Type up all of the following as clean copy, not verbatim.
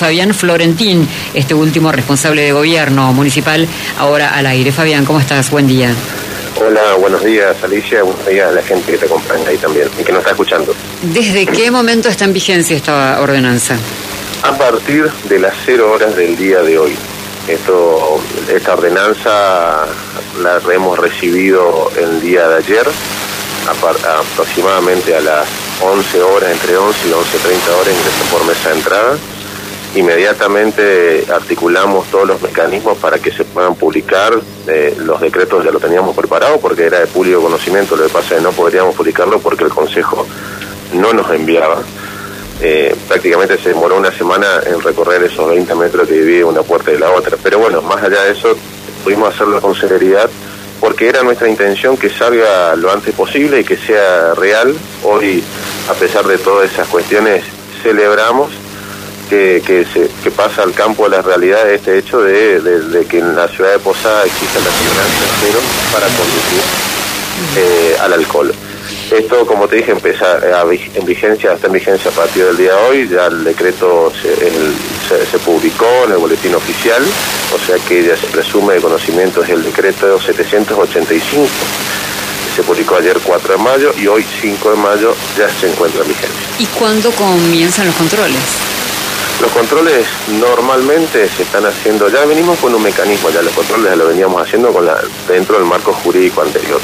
Fabián Florentín, este último responsable de gobierno municipal, ahora al aire. Fabián, ¿cómo estás? Buen día. Hola, buenos días Alicia, buenos días a la gente que te acompaña ahí también y que nos está escuchando. ¿Desde qué momento está en vigencia esta ordenanza? A partir de las 0 horas del día de hoy. Esta ordenanza la hemos recibido el día de ayer, aproximadamente a las 11 horas, entre 11 y 11:30 horas, ingresó por mesa de entrada. Inmediatamente articulamos todos los mecanismos para que se puedan publicar. Los decretos ya lo teníamos preparado porque era de público conocimiento. Lo que pasa es que no podríamos publicarlo porque el Consejo no nos enviaba. Prácticamente se demoró una semana en recorrer esos 20 metros que divide una puerta de la otra. Pero bueno, más allá de eso, pudimos hacerlo con celeridad porque era nuestra intención que salga lo antes posible y que sea real. Hoy, a pesar de todas esas cuestiones, celebramos que pasa al campo de la realidad este hecho de que en la ciudad de Posada exista la tolerancia cero para conducir al alcohol. Esto, como te dije, está en vigencia a partir del día de hoy. Ya el decreto se publicó en el boletín oficial, o sea que ya se presume de conocimiento. Es el decreto 785. Se publicó ayer 4 de mayo y hoy 5 de mayo ya se encuentra en vigencia. ¿Y cuándo comienzan los controles? Los controles normalmente se están haciendo, ya venimos con un mecanismo, ya los controles ya lo veníamos haciendo dentro del marco jurídico anterior.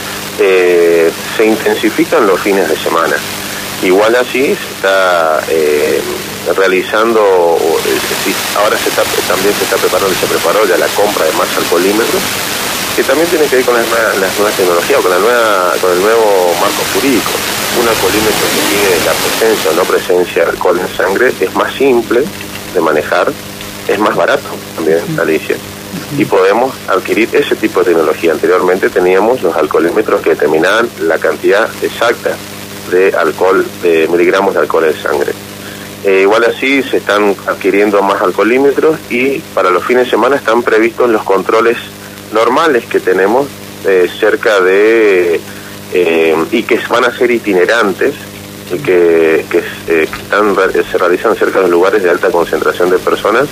Se intensifican los fines de semana. Igual así se está realizando, ahora también se está preparando y se preparó ya la compra de más alcoholímetros, que también tiene que ver con las nuevas tecnologías o con el nuevo marco jurídico. Un alcoholímetro que tiene la presencia o no presencia de alcohol en sangre es más simple de manejar, es más barato también, Alicia, y podemos adquirir ese tipo de tecnología. Anteriormente teníamos los alcoholímetros que determinaban la cantidad exacta de alcohol, de miligramos de alcohol en sangre. Igual así se están adquiriendo más alcoholímetros y para los fines de semana están previstos los controles normales que tenemos cerca de y que van a ser itinerantes y que se realizan cerca de los lugares de alta concentración de personas,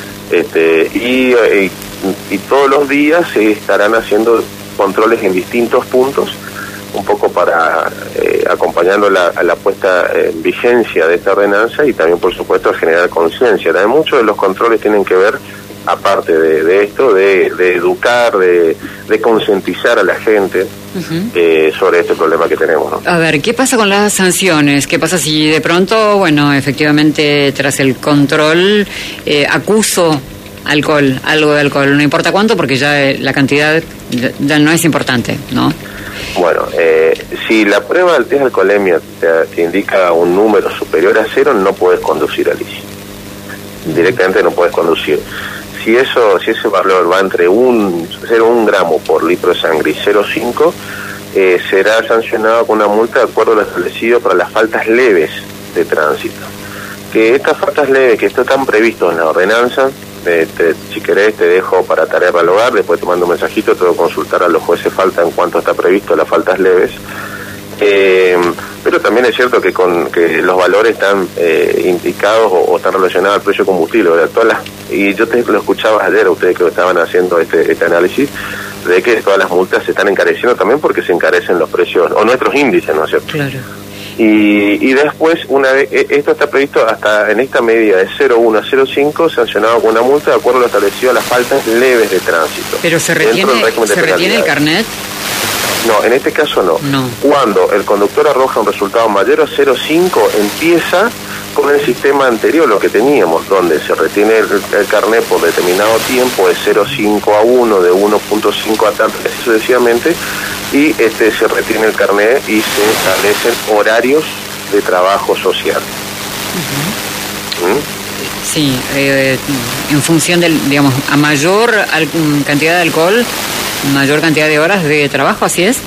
y todos los días se estarán haciendo controles en distintos puntos, un poco para acompañando a la puesta en vigencia de esta ordenanza y también, por supuesto, a generar conciencia. También muchos de los controles tienen que ver, aparte de esto, de educar, de concientizar a la gente sobre este problema que tenemos, ¿no? A ver, ¿qué pasa con las sanciones? ¿Qué pasa si de pronto, bueno, efectivamente, tras el control, acuso algo de alcohol? No importa cuánto, porque ya la cantidad ya no es importante, ¿no? Bueno, si la prueba del test de alcoholemia te indica un número superior a 0, no puedes conducir, Alicia. Directamente no puedes conducir. Si ese valor va entre 0,1 gramo por litro de sangre y 0,5, será sancionado con una multa de acuerdo a lo establecido para las faltas leves de tránsito. Que estas faltas leves que están previstas en la ordenanza, si querés te dejo para tarea para el hogar, después te mando un mensajito, te voy a consultar a los jueces falta en cuanto está previsto las faltas leves. Pero también es cierto que los valores están indicados o están relacionados al precio de combustible, ¿verdad? Y yo lo escuchaba ayer a ustedes que estaban haciendo este análisis de que todas las multas se están encareciendo también porque se encarecen los precios o nuestros índices, ¿no es cierto? Claro. Y después, una vez esto está previsto hasta en esta medida de 0,1 a 0,5, sancionado con una multa de acuerdo a lo establecido a las faltas leves de tránsito. ¿Pero se retiene el carnet? No, en este caso no. Cuando el conductor arroja un resultado mayor a 0,5, empieza con el sistema anterior, lo que teníamos, donde se retiene el carnet por determinado tiempo de 0,5 a 1, de 1,5 a tanto, así sucesivamente, y se retiene el carnet y se establecen horarios de trabajo social. Sí, en función digamos, a mayor cantidad de alcohol, mayor cantidad de horas de trabajo, ¿así es?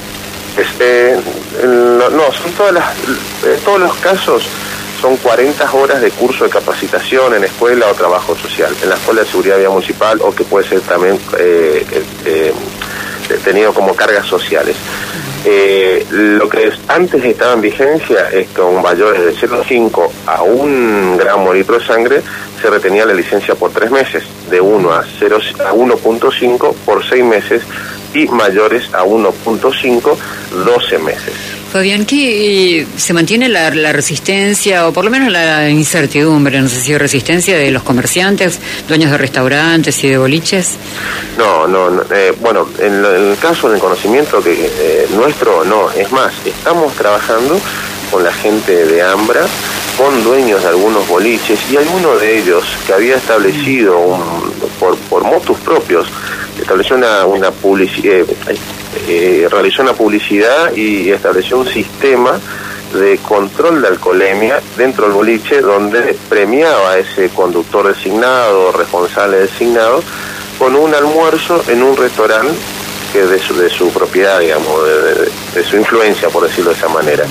No, son todos los casos son 40 horas de curso de capacitación en escuela o trabajo social, en la Escuela de Seguridad Vial Municipal, o que puede ser también tenido como cargas sociales. Lo que antes estaba en vigencia es que con mayores de 0,5 a 1 gramo litro de sangre se retenía la licencia por 3 meses, de 1 a 1.5 por 6 meses y mayores a 1.5, 12 meses. Fabián, ¿qué se mantiene la resistencia o por lo menos la incertidumbre, no sé si resistencia de los comerciantes, dueños de restaurantes y de boliches? No, bueno, en el caso del conocimiento que nuestro, no, es más, estamos trabajando con la gente de Ambra, con dueños de algunos boliches y alguno de ellos que había establecido por motus propios, estableció una publicidad, realizó una publicidad y estableció un sistema de control de alcoholemia dentro del boliche donde premiaba a ese conductor designado, responsable designado, con un almuerzo en un restaurante que de su propiedad, digamos, de su influencia, por decirlo de esa manera.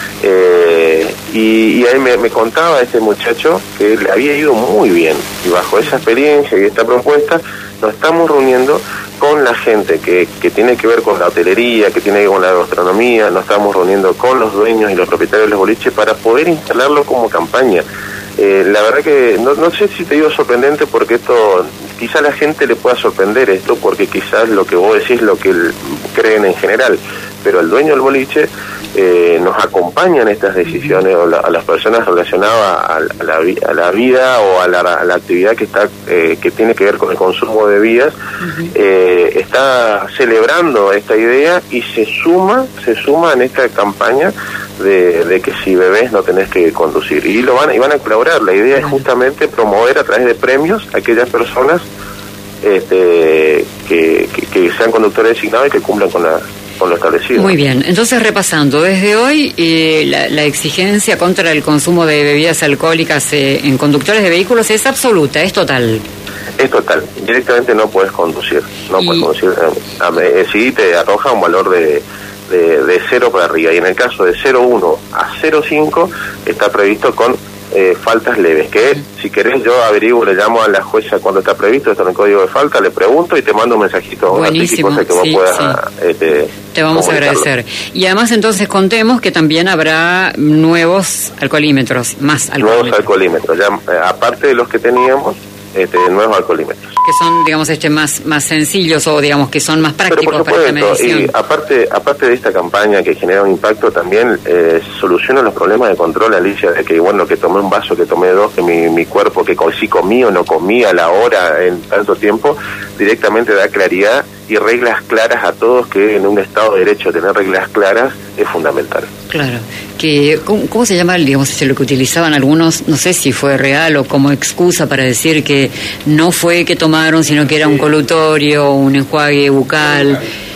Y ahí me contaba este muchacho que le había ido muy bien, y bajo esa experiencia y esta propuesta nos estamos reuniendo con la gente que tiene que ver con la hotelería, que tiene que ver con la gastronomía, nos estamos reuniendo con los dueños y los propietarios de los boliches para poder instalarlo como campaña. La verdad que no sé si te digo sorprendente, porque esto quizá a la gente le pueda sorprender esto, porque quizás lo que vos decís es lo que creen en general, pero el dueño del boliche nos acompaña en estas decisiones, o a las personas relacionadas a la vida o a la actividad que tiene que ver con el consumo de bebidas. Está celebrando esta idea y se suma en esta campaña de que si bebés no tenés que conducir, y van a colaborar. La idea es justamente promover a través de premios a aquellas personas que sean conductores designados y que cumplan con lo establecido. Muy bien, entonces repasando, desde hoy la exigencia contra el consumo de bebidas alcohólicas en conductores de vehículos es absoluta, es total. Es total, directamente no puedes conducir, puedes conducir, sí te arroja un valor de 0 para arriba, y en el caso de 0,1 a 0,5 está previsto con faltas leves, que si querés yo averiguo, le llamo a la jueza cuando está previsto, está en el código de falta, le pregunto y te mando un mensajito. Buenísimo, cosa que vos puedas, te vamos a agradecer. Y además entonces contemos que también habrá nuevos alcoholímetros, Nuevos alcoholímetros, ya aparte de los que teníamos, nuevos alcoholímetros. Que son, digamos, más sencillos, o digamos que son más prácticos para esta medición. Y aparte de esta campaña que genera un impacto, también soluciona los problemas de control, Alicia, de que bueno, que tomé un vaso, que tomé 2, que mi cuerpo, que sí comí o no comí a la hora en tanto tiempo, directamente da claridad y reglas claras a todos, que en un Estado de Derecho tener reglas claras es fundamental. Claro. ¿Cómo se llama, digamos, lo que utilizaban algunos, no sé si fue real o como excusa para decir que no fue que tomaron, sino que era un colutorio, un enjuague bucal?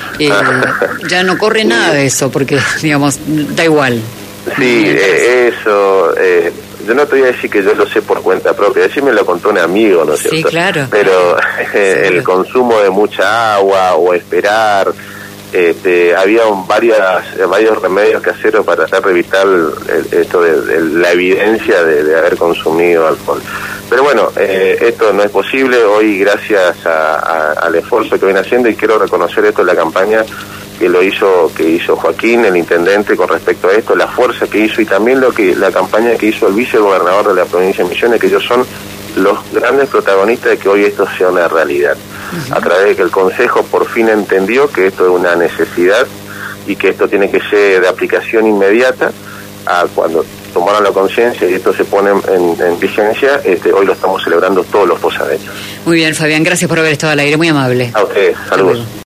Ya no corre nada de eso, porque, digamos, da igual. Sí, eso... yo no te voy a decir que yo lo sé por cuenta propia, decirme lo contó un amigo, ¿no es cierto? Sí, claro. Pero el consumo de mucha agua o esperar, había varios remedios caseros para tratar de evitar esto de la evidencia de haber consumido alcohol. Pero bueno, esto no es posible hoy gracias al esfuerzo que viene haciendo, y quiero reconocer esto en la campaña que hizo Joaquín, el intendente, con respecto a esto, la fuerza que hizo, y también la campaña que hizo el vicegobernador de la provincia de Misiones, que ellos son los grandes protagonistas de que hoy esto sea una realidad. A través de que el Consejo por fin entendió que esto es una necesidad y que esto tiene que ser de aplicación inmediata, cuando tomaron la conciencia y esto se pone en vigencia, hoy lo estamos celebrando todos los posadeños. Muy bien, Fabián, gracias por haber estado al aire, muy amable. A ustedes, saludos.